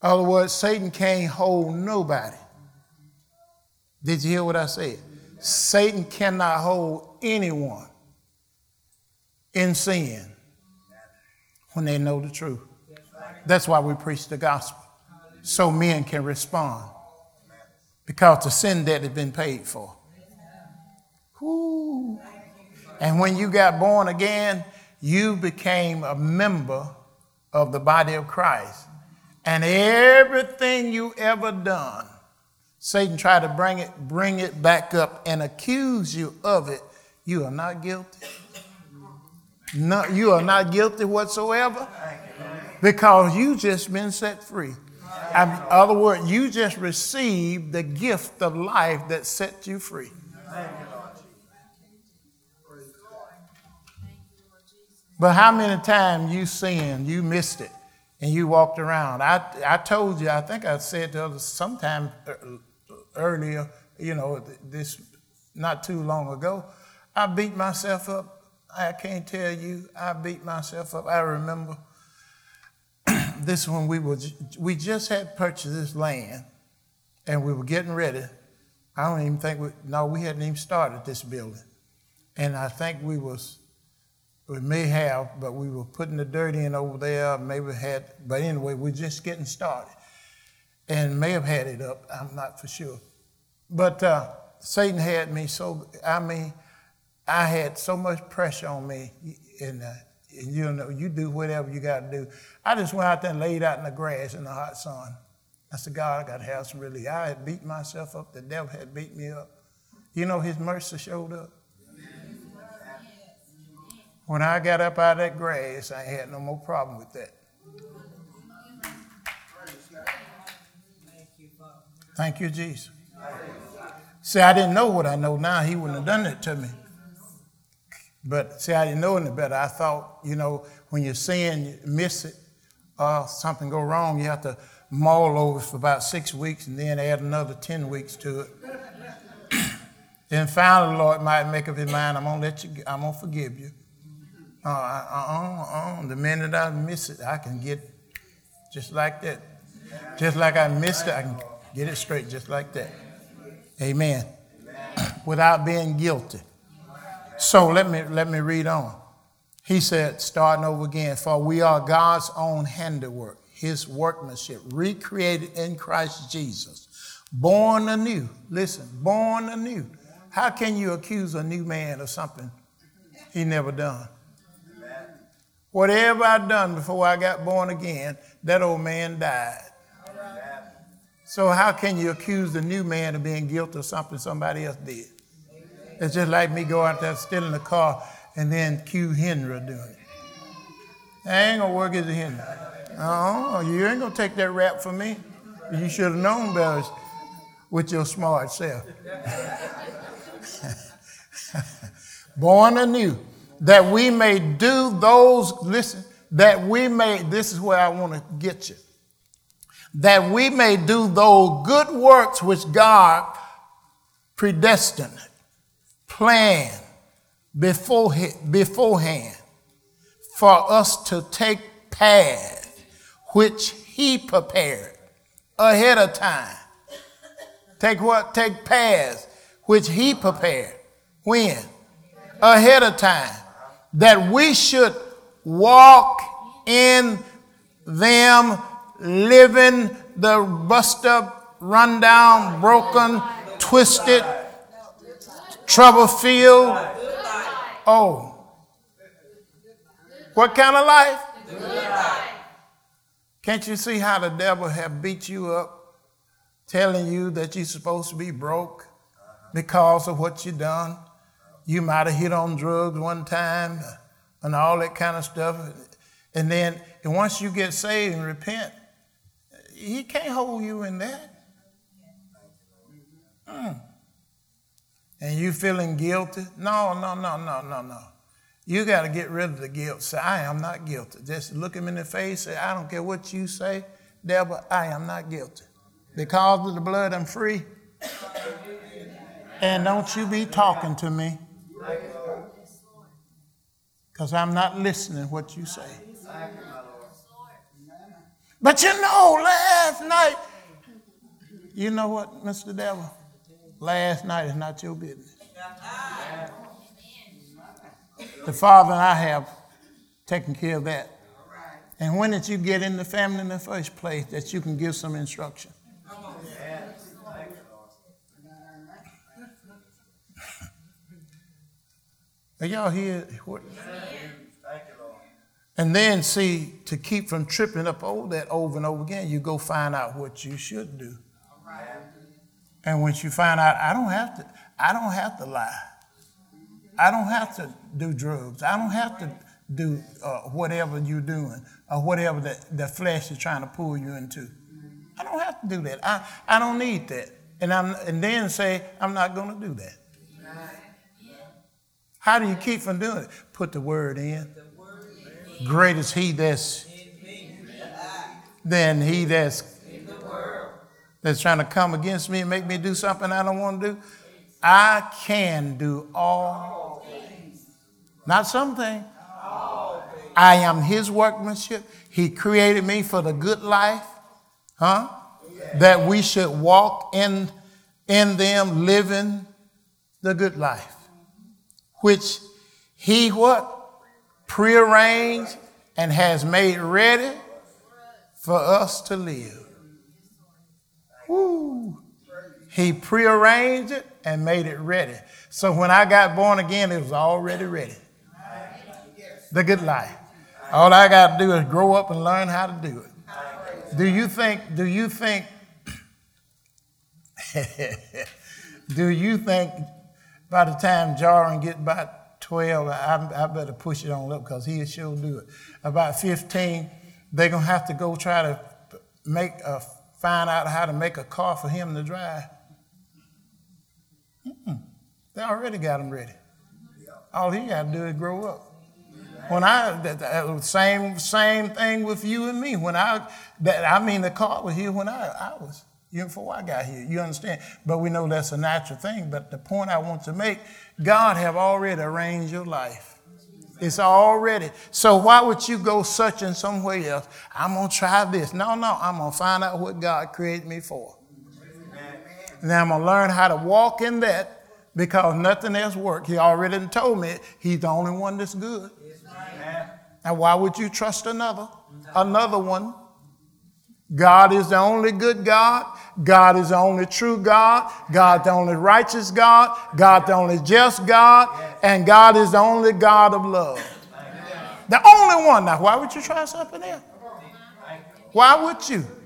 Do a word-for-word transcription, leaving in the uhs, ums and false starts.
other words, Satan can't hold nobody. Did you hear what I said? Satan cannot hold anyone in sin when they know the truth. That's why we preach the gospel, so men can respond, because the sin debt has been paid for. Woo. And when you got born again, you became a member of the body of Christ. And everything you ever done, Satan tried to bring it, bring it back up and accuse you of it. You are not guilty. No, you are not guilty whatsoever, because you just been set free. In other words, you just received the gift of life that set you free. But how many times you sinned, you missed it, and you walked around? I I told you, I think I said to others sometime earlier, you know, this not too long ago, I beat myself up. I can't tell you, I beat myself up. I remember this when we were, we just had purchased this land, and we were getting ready. I don't even think we, no, we hadn't even started this building. And I think we was, we may have, but we were putting the dirt in over there, maybe had, but anyway, we're just getting started. And may have had it up, I'm not for sure. But uh, Satan had me so, I mean, I had so much pressure on me, and, uh, and you know, you do whatever you got to do. I just went out there and laid out in the grass in the hot sun. I said, God, I got to have some relief. I had beat myself up. The devil had beat me up. You know, his mercy showed up. When I got up out of that grass, I had no more problem with that. Thank you, Jesus. See, I didn't know what I know now. He wouldn't have done that to me. But see, I didn't know any better. I thought, you know, when you're sin, you miss it, or something go wrong, you have to mull over for about six weeks and then add another ten weeks to it. Then finally, the Lord might make up his mind, I'm going to let you, I'm going to forgive you. Uh, uh, uh, the minute I miss it, I can get just like that. Just like I missed it, I can get it straight just like that. Amen. Without being guilty. So let me let me read on. He said, starting over again, for we are God's own handiwork, his workmanship, recreated in Christ Jesus, born anew. Listen, born anew. How can you accuse a new man of something he never done? Whatever I done before I got born again, that old man died. So how can you accuse the new man of being guilty of something somebody else did? It's just like me going out there stealing the car and then accuse Henry of doing it. I ain't going to work as a Henry. Oh, you ain't going to take that rap from me. You should have known better with your smart self. Born anew, that we may do those, listen, that we may, this is where I want to get you, that we may do those good works which God predestined, planned beforehand, beforehand for us to take paths which he prepared ahead of time. Take what? Take paths which he prepared. When? Ahead of time. That we should walk in them, living the bust up, run down, broken, twisted, trouble filled. Oh. What kind of life? Can't you see how the devil have beat you up, telling you that you're supposed to be broke because of what you done? You might have hit on drugs one time and all that kind of stuff. And then and once you get saved and repent, he can't hold you in that. Mm. And you feeling guilty? No, no, no, no, no, no. You got to get rid of the guilt. Say, I am not guilty. Just look him in the face. Say, I don't care what you say, devil, I am not guilty. Because of the blood, I'm free. And don't you be talking to me. Because I'm not listening to what you say. But you know, last, You know what, Mister Devil? Last night is not your business. The Father and I have taken care of that. And when did you get in the family in the first place that you can give some instruction? Are y'all here? And then see, to keep from tripping up over that over and over again, you go find out what you should do. And once you find out, I don't have to, I don't have to lie. I don't have to do drugs. I don't have to do uh, whatever you're doing or whatever the, the flesh is trying to pull you into. I don't have to do that. I, I don't need that. And I'm and then say, I'm not going to do that. How do you keep from doing it? Put the word in. Great is he that's than he that's that's trying to come against me and make me do something I don't want to do. I can do all things. Not something. I am his workmanship. He created me for the good life. Huh? That we should walk in, in them, living the good life. Which he what? Prearranged and has made ready for us to live. Woo. He prearranged it and made it ready. So when I got born again, it was already ready. The good life. All I got to do is grow up and learn how to do it. Do you think, do you think, do you think by the time Jaron get about twelve, I, I better push it on up because he'll sure do it. About fifteen, they're going to have to go try to make a, find out how to make a car for him to drive. Mm-mm. They already got him ready. All he got to do is grow up. When I, that, that, same same thing with you and me. When I, that, I mean, the car was here when I, I was, you know, before I got here. You understand? But we know that's a natural thing. But the point I want to make, God have already arranged your life. It's already. So why would you go searching somewhere else? I'm going to try this. No, no, I'm going to find out what God created me for. And then I'm going to learn how to walk in that because nothing else works. He already told me he's the only one that's good. Now, why would you trust another? Another one. God is the only good God. God is the only true God. God the only righteous God. God the only just God. And God is the only God of love. The only one. Now, why would you try something else? Why would you?